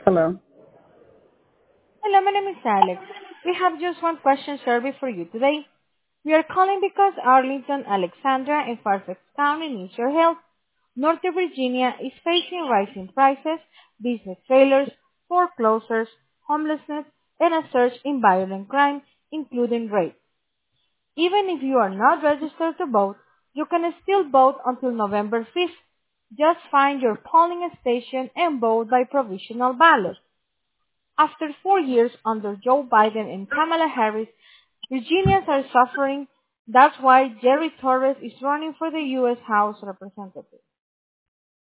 Hello. Hello, my name is Alex. We have just one question survey for you today. We are calling because Arlington, Alexandra, and Fairfax County needs your help. North Virginia is facing rising prices, business failures, foreclosures, homelessness, and a surge in violent crime, including rape. Even if you are not registered to vote, you can still vote until November 5th. Just find your polling station and vote by provisional ballot. After 4 years under Joe Biden and Kamala Harris, Virginians are suffering. That's why Jerry Torres is running for the U.S. House Representative.